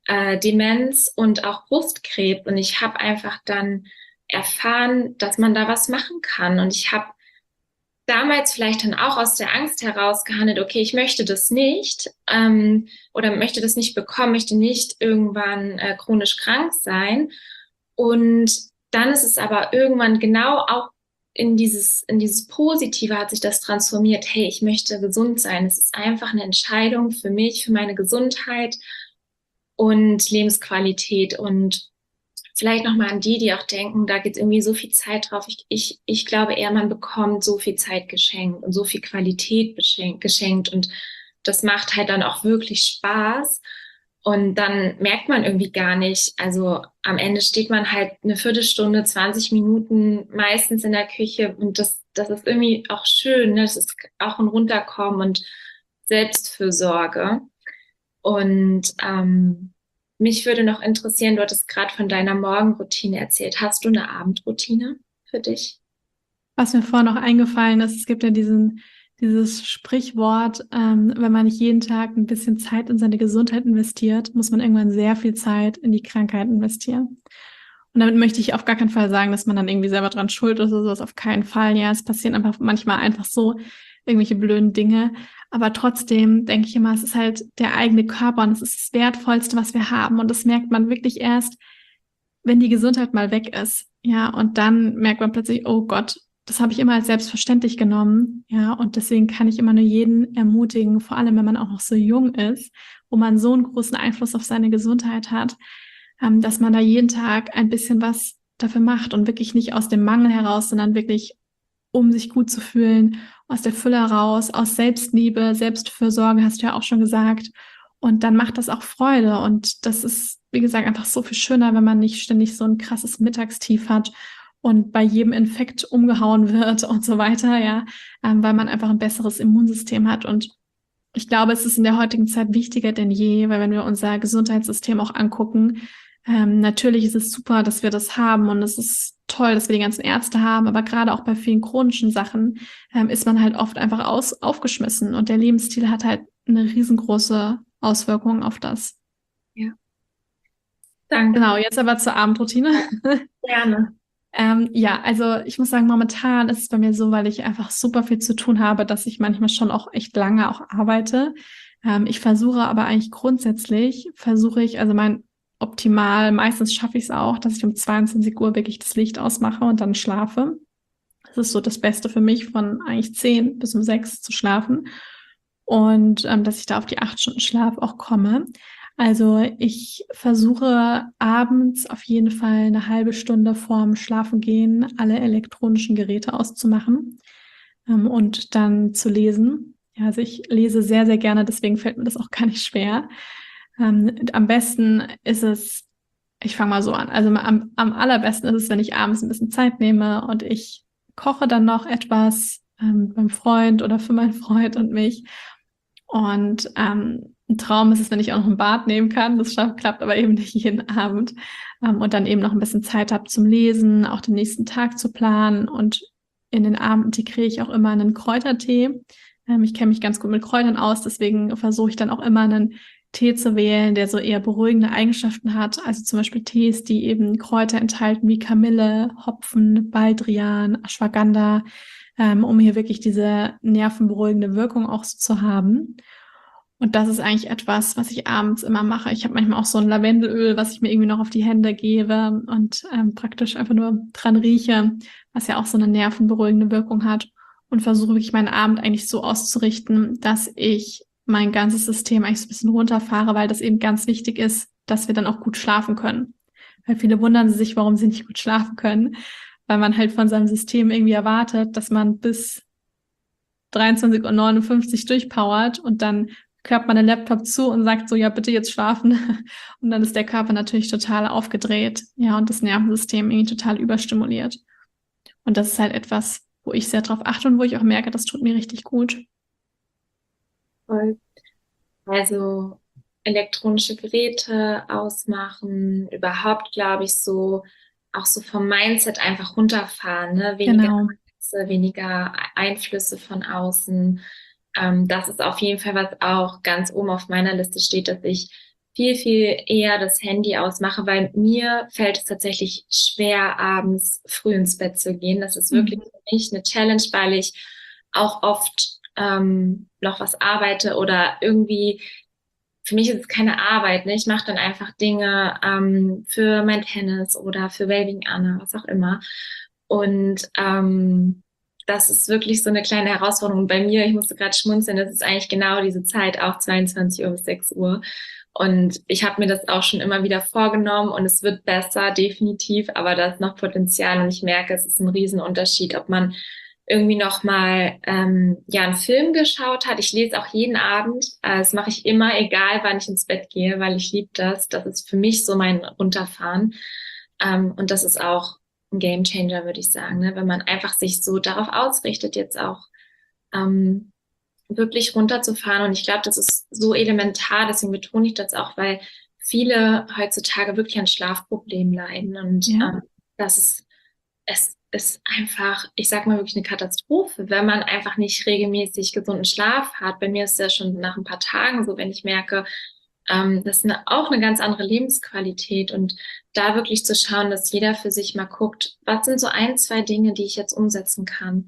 Demenz und auch Brustkrebs und ich habe einfach dann erfahren, dass man da was machen kann und ich habe damals vielleicht dann auch aus der Angst heraus gehandelt, okay, ich möchte das nicht oder möchte das nicht bekommen, möchte nicht irgendwann chronisch krank sein. Und dann ist es aber irgendwann genau auch in dieses Positive hat sich das transformiert. Hey, ich möchte gesund sein. Es ist einfach eine Entscheidung für mich, für meine Gesundheit und Lebensqualität und vielleicht nochmal an die auch denken, da geht irgendwie so viel Zeit drauf. Ich glaube eher, man bekommt so viel Zeit geschenkt und so viel Qualität geschenkt und das macht halt dann auch wirklich Spaß. Und dann merkt man irgendwie gar nicht, also am Ende steht man halt eine Viertelstunde, 20 Minuten meistens in der Küche und das ist irgendwie auch schön, ne? Das ist auch ein Runterkommen und Selbstfürsorge. Und mich würde noch interessieren, du hattest gerade von deiner Morgenroutine erzählt. Hast du eine Abendroutine für dich? Was mir vorhin noch eingefallen ist, es gibt ja dieses Sprichwort, wenn man nicht jeden Tag ein bisschen Zeit in seine Gesundheit investiert, muss man irgendwann sehr viel Zeit in die Krankheit investieren. Und damit möchte ich auf gar keinen Fall sagen, dass man dann irgendwie selber dran schuld ist oder sowas. Auf keinen Fall. Ja, es passieren einfach manchmal einfach so irgendwelche blöden Dinge. Aber trotzdem denke ich immer, es ist halt der eigene Körper und es ist das Wertvollste, was wir haben. Und das merkt man wirklich erst, wenn die Gesundheit mal weg ist. Ja, und dann merkt man plötzlich, oh Gott, das habe ich immer als selbstverständlich genommen. Ja, und deswegen kann ich immer nur jeden ermutigen, vor allem wenn man auch noch so jung ist, wo man so einen großen Einfluss auf seine Gesundheit hat, dass man da jeden Tag ein bisschen was dafür macht und wirklich nicht aus dem Mangel heraus, sondern wirklich, um sich gut zu fühlen, aus der Fülle heraus, aus Selbstliebe, Selbstfürsorge, hast du ja auch schon gesagt. Und dann macht das auch Freude. Und das ist, wie gesagt, einfach so viel schöner, wenn man nicht ständig so ein krasses Mittagstief hat und bei jedem Infekt umgehauen wird und so weiter, ja, weil man einfach ein besseres Immunsystem hat. Und ich glaube, es ist in der heutigen Zeit wichtiger denn je, weil wenn wir unser Gesundheitssystem auch angucken, natürlich ist es super, dass wir das haben und es ist toll, dass wir die ganzen Ärzte haben, aber gerade auch bei vielen chronischen Sachen ist man halt oft einfach aufgeschmissen und der Lebensstil hat halt eine riesengroße Auswirkung auf das. Ja, danke. Genau, jetzt aber zur Abendroutine. Gerne. Ja, also ich muss sagen, momentan ist es bei mir so, weil ich einfach super viel zu tun habe, dass ich manchmal schon auch echt lange auch arbeite. Ich versuche aber eigentlich grundsätzlich, also mein optimal, meistens schaffe ich es auch, dass ich um 22 Uhr wirklich das Licht ausmache und dann schlafe. Das ist so das Beste für mich, von eigentlich 10 bis um 6 zu schlafen. Und dass ich da auf die 8 Stunden Schlaf auch komme. Also ich versuche abends auf jeden Fall eine halbe Stunde vorm Schlafengehen alle elektronischen Geräte auszumachen, und dann zu lesen. Ja, also ich lese sehr, sehr gerne, deswegen fällt mir das auch gar nicht schwer. Am besten ist es, ich fange mal so an, also am allerbesten ist es, wenn ich abends ein bisschen Zeit nehme und ich koche dann noch etwas beim Freund oder für meinen Freund und mich. Und ein Traum ist es, wenn ich auch noch ein Bad nehmen kann. Das klappt aber eben nicht jeden Abend. Und dann eben noch ein bisschen Zeit habe zum Lesen, auch den nächsten Tag zu planen. Und in den Abend integriere ich auch immer einen Kräutertee. Ich kenne mich ganz gut mit Kräutern aus, deswegen versuche ich dann auch immer einen Tee zu wählen, der so eher beruhigende Eigenschaften hat. Also zum Beispiel Tees, die eben Kräuter enthalten wie Kamille, Hopfen, Baldrian, Ashwagandha, um hier wirklich diese nervenberuhigende Wirkung auch so zu haben. Und das ist eigentlich etwas, was ich abends immer mache. Ich habe manchmal auch so ein Lavendelöl, was ich mir irgendwie noch auf die Hände gebe und praktisch einfach nur dran rieche, was ja auch so eine nervenberuhigende Wirkung hat. Und versuche wirklich meinen Abend eigentlich so auszurichten, dass ich mein ganzes System eigentlich so ein bisschen runterfahre, weil das eben ganz wichtig ist, dass wir dann auch gut schlafen können. Weil viele wundern sich, warum sie nicht gut schlafen können, weil man halt von seinem System irgendwie erwartet, dass man bis 23:59 Uhr durchpowert und dann klappt man den Laptop zu und sagt so, ja, bitte jetzt schlafen. Und dann ist der Körper natürlich total aufgedreht, ja, und das Nervensystem irgendwie total überstimuliert. Und das ist halt etwas, wo ich sehr drauf achte und wo ich auch merke, das tut mir richtig gut. Voll. Also elektronische Geräte ausmachen, überhaupt, glaube ich, so auch so vom Mindset einfach runterfahren, ne? Weniger Genau. Reize, weniger Einflüsse von außen. Das ist auf jeden Fall, was auch ganz oben auf meiner Liste steht, dass ich viel, viel eher das Handy ausmache, weil mir fällt es tatsächlich schwer, abends früh ins Bett zu gehen. Das ist wirklich für mich eine Challenge, weil ich auch oft noch was arbeite oder irgendwie, für mich ist es keine Arbeit, ne? Ich mache dann einfach Dinge für mein Tennis oder für Waving Anna, was auch immer. Und das ist wirklich so eine kleine Herausforderung bei mir. Ich musste gerade schmunzeln, das ist eigentlich genau diese Zeit, auch 22 Uhr bis 6 Uhr. Und ich habe mir das auch schon immer wieder vorgenommen und es wird besser, definitiv, aber da ist noch Potenzial und ich merke, es ist ein Riesenunterschied, ob man irgendwie noch mal ja einen Film geschaut hat. Ich lese auch jeden Abend. Das mache ich immer, egal wann ich ins Bett gehe, weil ich liebe das. Das ist für mich so mein Runterfahren. Und das ist auch ein Gamechanger, würde ich sagen, ne? Wenn man einfach sich so darauf ausrichtet, jetzt auch wirklich runterzufahren. Und ich glaube, das ist so elementar, deswegen betone ich das auch, weil viele heutzutage wirklich an Schlafproblemen leiden. Und Ja. das ist, es ist einfach, ich sag mal, wirklich eine Katastrophe, wenn man einfach nicht regelmäßig gesunden Schlaf hat. Bei mir ist es ja schon nach ein paar Tagen so, wenn ich merke, das ist auch eine ganz andere Lebensqualität und da wirklich zu schauen, dass jeder für sich mal guckt, was sind so ein, zwei Dinge, die ich jetzt umsetzen kann,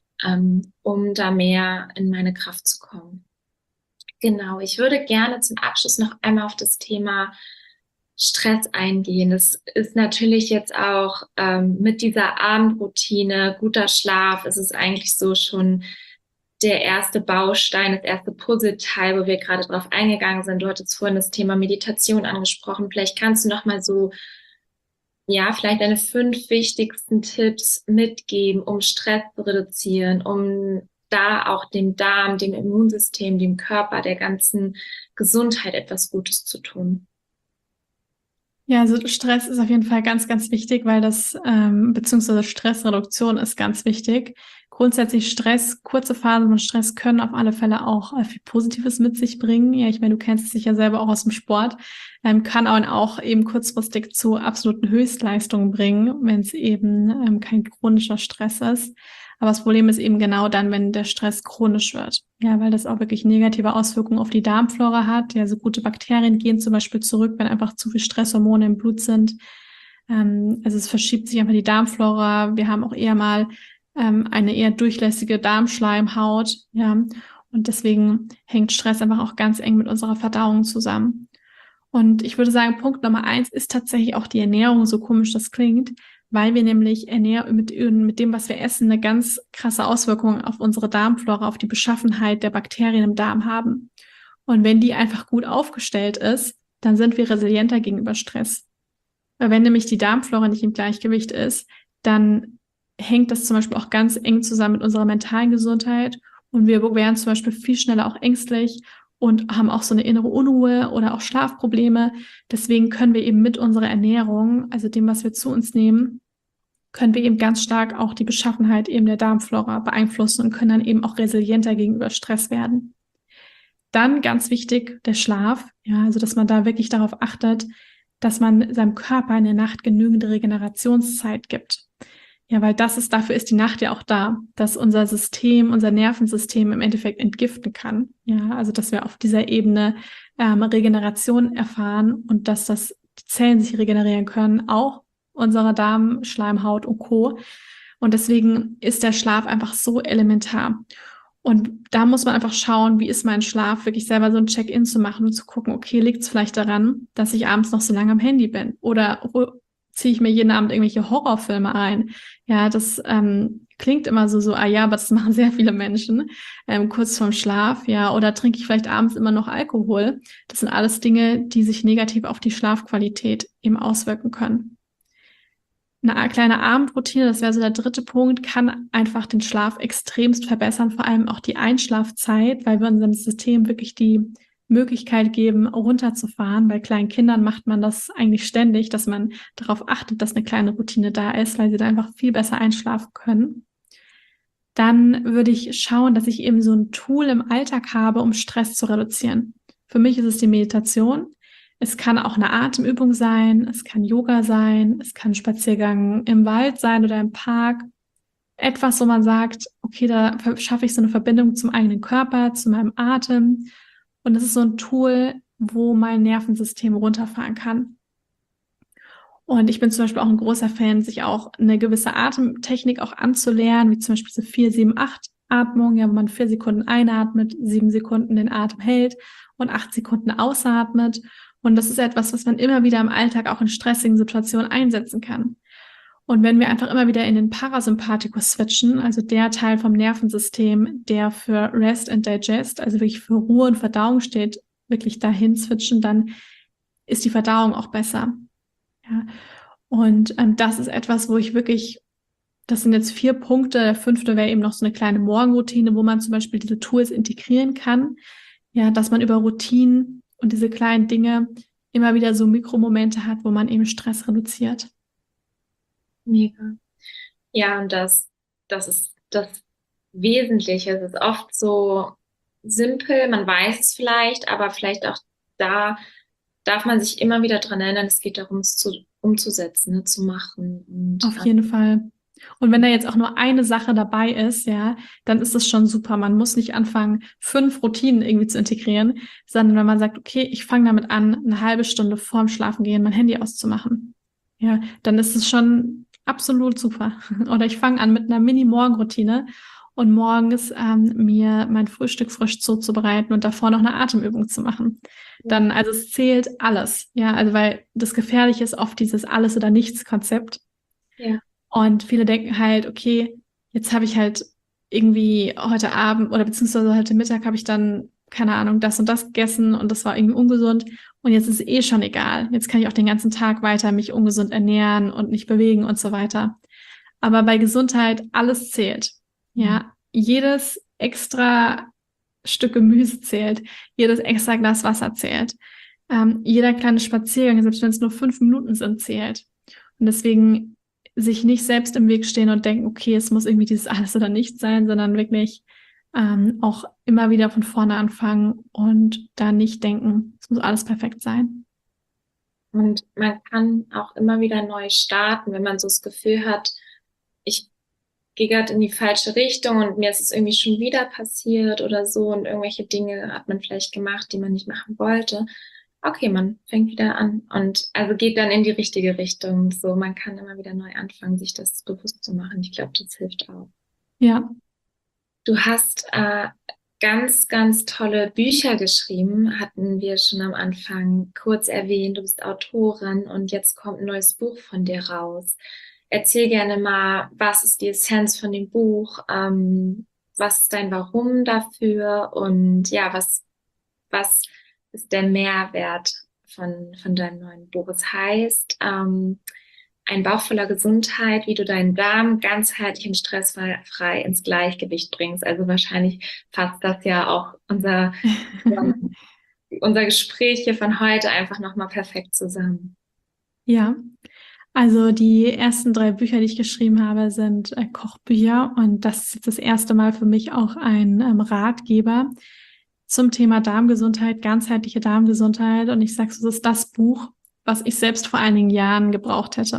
um da mehr in meine Kraft zu kommen. Genau, ich würde gerne zum Abschluss noch einmal auf das Thema Stress eingehen. Das ist natürlich jetzt auch mit dieser Abendroutine, guter Schlaf, ist es eigentlich so schon der erste Baustein, das erste Puzzleteil, wo wir gerade drauf eingegangen sind. Du hattest vorhin das Thema Meditation angesprochen. Vielleicht kannst du noch mal so, ja, vielleicht deine 5 wichtigsten Tipps mitgeben, um Stress zu reduzieren, um da auch dem Darm, dem Immunsystem, dem Körper, der ganzen Gesundheit etwas Gutes zu tun. Ja, also Stress ist auf jeden Fall ganz, ganz wichtig, weil das, beziehungsweise Stressreduktion ist ganz wichtig. Grundsätzlich Stress, kurze Phasen von Stress können auf alle Fälle auch viel Positives mit sich bringen. Ja, ich meine, du kennst es sicher selber auch aus dem Sport, kann auch eben kurzfristig zu absoluten Höchstleistungen bringen, wenn es eben kein chronischer Stress ist. Aber das Problem ist eben genau dann, wenn der Stress chronisch wird. Ja, weil das auch wirklich negative Auswirkungen auf die Darmflora hat. Ja, so gute Bakterien gehen zum Beispiel zurück, wenn einfach zu viel Stresshormone im Blut sind. Also es verschiebt sich einfach die Darmflora. Wir haben auch eher mal eine eher durchlässige Darmschleimhaut. Ja, und deswegen hängt Stress einfach auch ganz eng mit unserer Verdauung zusammen. Und ich würde sagen, Punkt Nummer 1 ist tatsächlich auch die Ernährung, so komisch das klingt, weil wir nämlich mit dem, was wir essen, eine ganz krasse Auswirkung auf unsere Darmflora, auf die Beschaffenheit der Bakterien im Darm haben. Und wenn die einfach gut aufgestellt ist, dann sind wir resilienter gegenüber Stress. Weil wenn nämlich die Darmflora nicht im Gleichgewicht ist, dann hängt das zum Beispiel auch ganz eng zusammen mit unserer mentalen Gesundheit und wir werden zum Beispiel viel schneller auch ängstlich und haben auch so eine innere Unruhe oder auch Schlafprobleme. Deswegen können wir eben mit unserer Ernährung, also dem, was wir zu uns nehmen, können wir eben ganz stark auch die Beschaffenheit eben der Darmflora beeinflussen und können dann eben auch resilienter gegenüber Stress werden. Dann ganz wichtig, der Schlaf. Ja, also dass man da wirklich darauf achtet, dass man seinem Körper in der Nacht genügend Regenerationszeit gibt. Ja, weil dafür ist die Nacht ja auch da, dass unser System, unser Nervensystem im Endeffekt entgiften kann. Ja, also dass wir auf dieser Ebene Regeneration erfahren und dass die Zellen sich regenerieren können, auch unsere Darmschleimhaut und Co. Und deswegen ist der Schlaf einfach so elementar. Und da muss man einfach schauen, wie ist mein Schlaf, wirklich selber so ein Check-in zu machen und zu gucken, okay, liegt es vielleicht daran, dass ich abends noch so lange am Handy bin? Oder ziehe ich mir jeden Abend irgendwelche Horrorfilme ein? Ja, das klingt immer so, ja, aber das machen sehr viele Menschen kurz vorm Schlaf, ja, oder trinke ich vielleicht abends immer noch Alkohol? Das sind alles Dinge, die sich negativ auf die Schlafqualität eben auswirken können. Eine kleine Abendroutine, das wäre so der 3. Punkt, kann einfach den Schlaf extremst verbessern, vor allem auch die Einschlafzeit, weil wir unserem System wirklich die Möglichkeit geben, runterzufahren. Bei kleinen Kindern macht man das eigentlich ständig, dass man darauf achtet, dass eine kleine Routine da ist, weil sie da einfach viel besser einschlafen können. Dann würde ich schauen, dass ich eben so ein Tool im Alltag habe, um Stress zu reduzieren. Für mich ist es die Meditation. Es kann auch eine Atemübung sein, es kann Yoga sein, es kann Spaziergang im Wald sein oder im Park. Etwas, wo man sagt, okay, da schaffe ich so eine Verbindung zum eigenen Körper, zu meinem Atem. Und das ist so ein Tool, wo mein Nervensystem runterfahren kann. Und ich bin zum Beispiel auch ein großer Fan, sich auch eine gewisse Atemtechnik auch anzulernen, wie zum Beispiel so 4-7-8-Atmung, ja, wo man 4 Sekunden einatmet, 7 Sekunden den Atem hält und 8 Sekunden ausatmet. Und das ist etwas, was man immer wieder im Alltag auch in stressigen Situationen einsetzen kann. Und wenn wir einfach immer wieder in den Parasympathikus switchen, also der Teil vom Nervensystem, der für Rest and Digest, also wirklich für Ruhe und Verdauung steht, wirklich dahin switchen, dann ist die Verdauung auch besser. Ja. Und das ist etwas, wo ich wirklich, das sind jetzt 4 Punkte, der 5. wäre eben noch so eine kleine Morgenroutine, wo man zum Beispiel diese Tools integrieren kann, ja, dass man über Routinen und diese kleinen Dinge immer wieder so Mikromomente hat, wo man eben Stress reduziert. Mega. Ja, und das ist das Wesentliche. Es ist oft so simpel, man weiß es vielleicht, aber vielleicht auch da darf man sich immer wieder dran erinnern, es geht darum, es umzusetzen, ne, zu machen. Und, auf jeden Fall. Und wenn da jetzt auch nur eine Sache dabei ist, ja, dann ist es schon super. Man muss nicht anfangen, 5 Routinen irgendwie zu integrieren, sondern wenn man sagt, okay, ich fange damit an, eine halbe Stunde vorm Schlafengehen mein Handy auszumachen. Ja, dann ist es schon absolut super. Oder ich fange an mit einer Mini-Morgenroutine und morgens mir mein Frühstück frisch zuzubereiten und davor noch eine Atemübung zu machen. Dann, also es zählt alles, ja, also weil das Gefährliche ist oft dieses Alles- oder Nichts-Konzept. Ja. Und viele denken halt, okay, jetzt habe ich halt irgendwie heute Abend oder beziehungsweise heute Mittag habe ich dann, keine Ahnung, das und das gegessen und das war irgendwie ungesund und jetzt ist es eh schon egal. Jetzt kann ich auch den ganzen Tag weiter mich ungesund ernähren und nicht bewegen und so weiter. Aber bei Gesundheit alles zählt. Ja, jedes extra Stück Gemüse zählt, jedes extra Glas Wasser zählt. Jeder kleine Spaziergang, selbst wenn es nur 5 Minuten sind, zählt. Und deswegen sich nicht selbst im Weg stehen und denken, okay, es muss irgendwie dieses Alles oder Nichts sein, sondern wirklich auch immer wieder von vorne anfangen und da nicht denken, es muss alles perfekt sein. Und man kann auch immer wieder neu starten, wenn man so das Gefühl hat, ich gehe gerade in die falsche Richtung und mir ist es irgendwie schon wieder passiert oder so und irgendwelche Dinge hat man vielleicht gemacht, die man nicht machen wollte. Okay, man fängt wieder an und also geht dann in die richtige Richtung. So, man kann immer wieder neu anfangen, sich das bewusst zu machen. Ich glaube, das hilft auch. Ja. Du hast ganz, ganz tolle Bücher geschrieben, hatten wir schon am Anfang kurz erwähnt. Du bist Autorin und jetzt kommt ein neues Buch von dir raus. Erzähl gerne mal, was ist die Essenz von dem Buch? Was ist dein Warum dafür? Und ja, was ist der Mehrwert von deinem neuen Buch? Es heißt, ein Bauch voller Gesundheit, wie du deinen Darm ganzheitlich und stressfrei ins Gleichgewicht bringst. Also wahrscheinlich fasst das ja auch unser Gespräch hier von heute einfach nochmal perfekt zusammen. Ja, also die ersten 3 Bücher, die ich geschrieben habe, sind Kochbücher und das ist jetzt das erste Mal für mich auch ein Ratgeber zum Thema Darmgesundheit, ganzheitliche Darmgesundheit und ich sage so, das ist das Buch, was ich selbst vor einigen Jahren gebraucht hätte.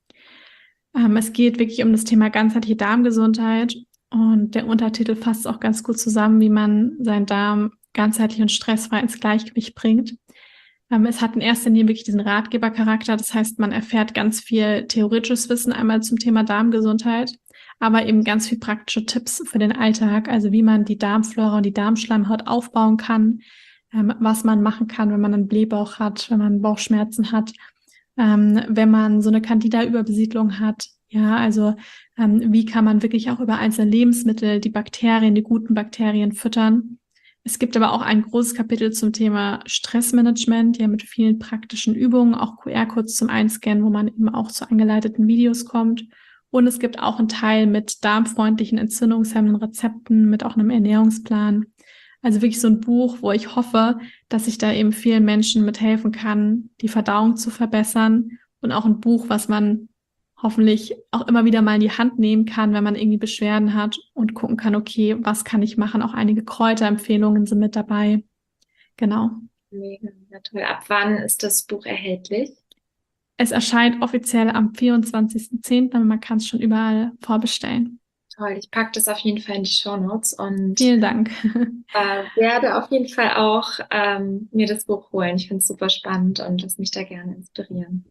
Es geht wirklich um das Thema ganzheitliche Darmgesundheit und der Untertitel fasst auch ganz gut zusammen, wie man seinen Darm ganzheitlich und stressfrei ins Gleichgewicht bringt. Es hat in erster Linie wirklich diesen Ratgebercharakter. Das heißt, man erfährt ganz viel theoretisches Wissen einmal zum Thema Darmgesundheit, aber eben ganz viel praktische Tipps für den Alltag, also wie man die Darmflora und die Darmschleimhaut aufbauen kann, was man machen kann, wenn man einen Blähbauch hat, wenn man Bauchschmerzen hat, wenn man so eine Candida-Überbesiedlung hat. Ja, also wie kann man wirklich auch über einzelne Lebensmittel die Bakterien, die guten Bakterien füttern. Es gibt aber auch ein großes Kapitel zum Thema Stressmanagement, ja mit vielen praktischen Übungen, auch QR-Codes zum Einscannen, wo man eben auch zu angeleiteten Videos kommt. Und es gibt auch einen Teil mit darmfreundlichen, entzündungshemmenden Rezepten, mit auch einem Ernährungsplan. Also wirklich so ein Buch, wo ich hoffe, dass ich da eben vielen Menschen mithelfen kann, die Verdauung zu verbessern. Und auch ein Buch, was man hoffentlich auch immer wieder mal in die Hand nehmen kann, wenn man irgendwie Beschwerden hat und gucken kann, okay, was kann ich machen? Auch einige Kräuterempfehlungen sind mit dabei. Genau. Mega, mega toll. Ab wann ist das Buch erhältlich? Es erscheint offiziell am 24.10., aber man kann es schon überall vorbestellen. Toll, ich packe das auf jeden Fall in die Shownotes und Vielen Dank. werde auf jeden Fall auch mir das Buch holen. Ich finde es super spannend und lass mich da gerne inspirieren.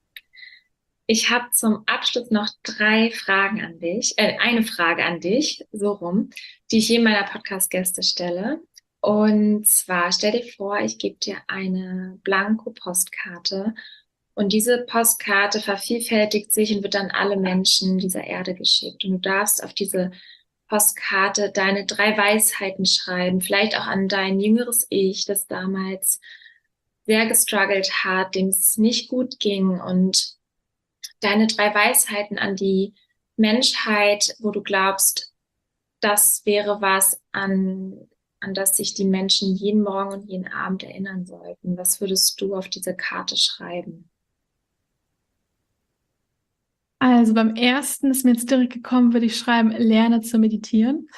Ich habe zum Abschluss noch 3 Fragen an dich, eine Frage an dich, so rum, die ich jedem meiner Podcast-Gäste stelle. Und zwar stell dir vor, ich gebe dir eine Blanko-Postkarte und diese Postkarte vervielfältigt sich und wird dann alle Menschen dieser Erde geschickt. Und du darfst auf diese Postkarte deine 3 Weisheiten schreiben, vielleicht auch an dein jüngeres Ich, das damals sehr gestruggelt hat, dem es nicht gut ging und deine 3 Weisheiten an die Menschheit, wo du glaubst, das wäre was, an das sich die Menschen jeden Morgen und jeden Abend erinnern sollten. Was würdest du auf diese Karte schreiben? Also beim ersten ist mir jetzt direkt gekommen, würde ich schreiben, lerne zu meditieren.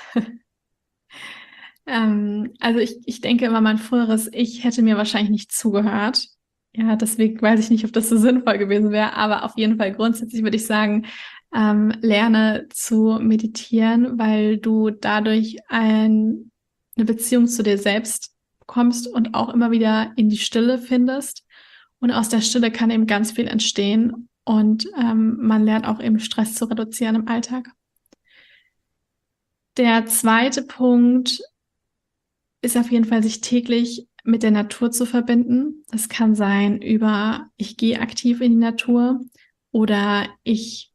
Also ich denke immer, mein früheres Ich hätte mir wahrscheinlich nicht zugehört. Ja, deswegen weiß ich nicht, ob das so sinnvoll gewesen wäre, aber auf jeden Fall grundsätzlich würde ich sagen, lerne zu meditieren, weil du dadurch eine Beziehung zu dir selbst bekommst und auch immer wieder in die Stille findest. Und aus der Stille kann eben ganz viel entstehen und man lernt auch eben Stress zu reduzieren im Alltag. Der zweite Punkt ist auf jeden Fall, sich täglich mit der Natur zu verbinden. Das kann sein ich gehe aktiv in die Natur oder ich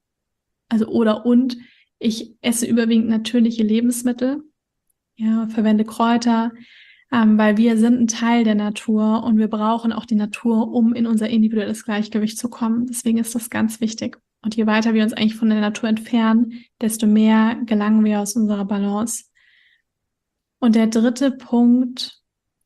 esse überwiegend natürliche Lebensmittel, ja, verwende Kräuter, weil wir sind ein Teil der Natur und wir brauchen auch die Natur, um in unser individuelles Gleichgewicht zu kommen. Deswegen ist das ganz wichtig. Und je weiter wir uns eigentlich von der Natur entfernen, desto mehr gelangen wir aus unserer Balance. Und der dritte Punkt,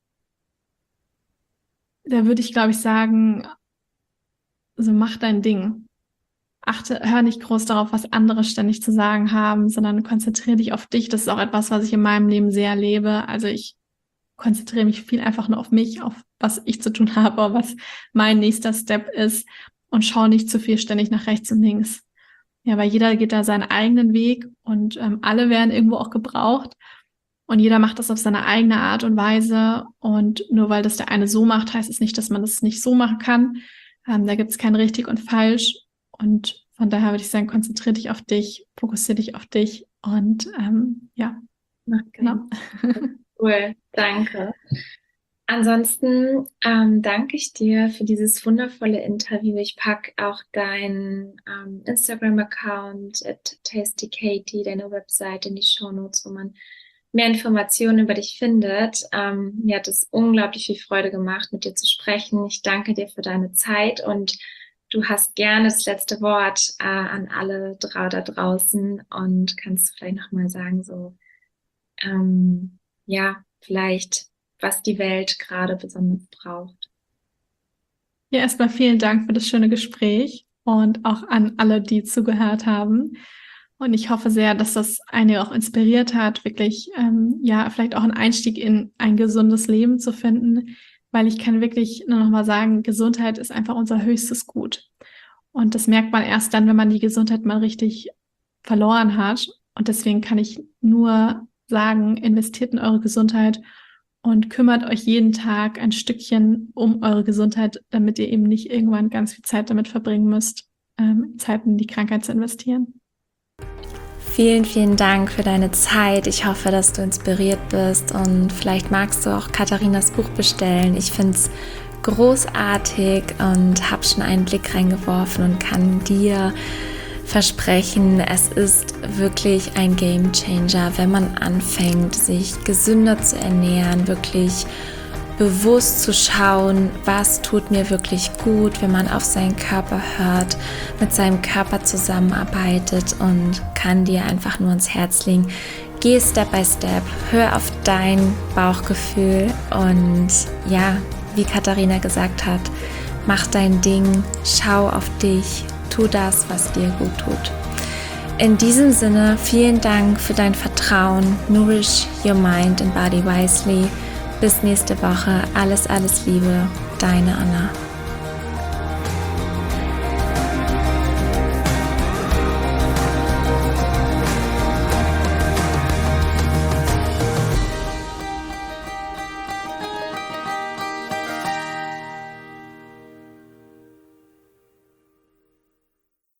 da würde ich, glaube ich, sagen, so mach dein Ding. Hör nicht groß darauf, was andere ständig zu sagen haben, sondern konzentriere dich auf dich. Das ist auch etwas, was ich in meinem Leben sehr lebe. Also ich konzentriere mich viel einfach nur auf mich, auf was ich zu tun habe, was mein nächster Step ist und schaue nicht zu viel ständig nach rechts und links. Ja, weil jeder geht da seinen eigenen Weg und alle werden irgendwo auch gebraucht und jeder macht das auf seine eigene Art und Weise und nur weil das der eine so macht, heißt es nicht, dass man das nicht so machen kann. Da gibt es kein richtig und falsch und von daher würde ich sagen, konzentriere dich auf dich, fokussiere dich auf dich und ja, genau. Cool, danke. Ansonsten danke ich dir für dieses wundervolle Interview. Ich packe auch deinen Instagram-Account @tastykatie, deine Website in die Shownotes, wo man mehr Informationen über dich findet. Mir hat es unglaublich viel Freude gemacht, mit dir zu sprechen. Ich danke dir für deine Zeit und du hast gerne das letzte Wort an alle da draußen und kannst du vielleicht nochmal sagen, so vielleicht was die Welt gerade besonders braucht. Ja, erstmal vielen Dank für das schöne Gespräch und auch an alle, die zugehört haben. Und ich hoffe sehr, dass das einige auch inspiriert hat, wirklich, vielleicht auch einen Einstieg in ein gesundes Leben zu finden, weil ich kann wirklich nur noch mal sagen, Gesundheit ist einfach unser höchstes Gut. Und das merkt man erst dann, wenn man die Gesundheit mal richtig verloren hat. Und deswegen kann ich nur sagen, investiert in eure Gesundheit und kümmert euch jeden Tag ein Stückchen um eure Gesundheit, damit ihr eben nicht irgendwann ganz viel Zeit damit verbringen müsst, Zeit in die Krankheit zu investieren. Vielen, vielen Dank für deine Zeit. Ich hoffe, dass du inspiriert bist und vielleicht magst du auch Katharinas Buch bestellen. Ich finde es großartig und habe schon einen Blick reingeworfen und kann dir versprechen, es ist wirklich ein Gamechanger, wenn man anfängt, sich gesünder zu ernähren, wirklich bewusst zu schauen, was tut mir wirklich gut, wenn man auf seinen Körper hört, mit seinem Körper zusammenarbeitet und kann dir einfach nur ins Herz legen. Geh Step by Step, hör auf dein Bauchgefühl und ja, wie Katharina gesagt hat, mach dein Ding, schau auf dich, tu das, was dir gut tut. In diesem Sinne, vielen Dank für dein Vertrauen. Nourish your mind and body wisely. Bis nächste Woche. Alles Liebe. Deine Anna.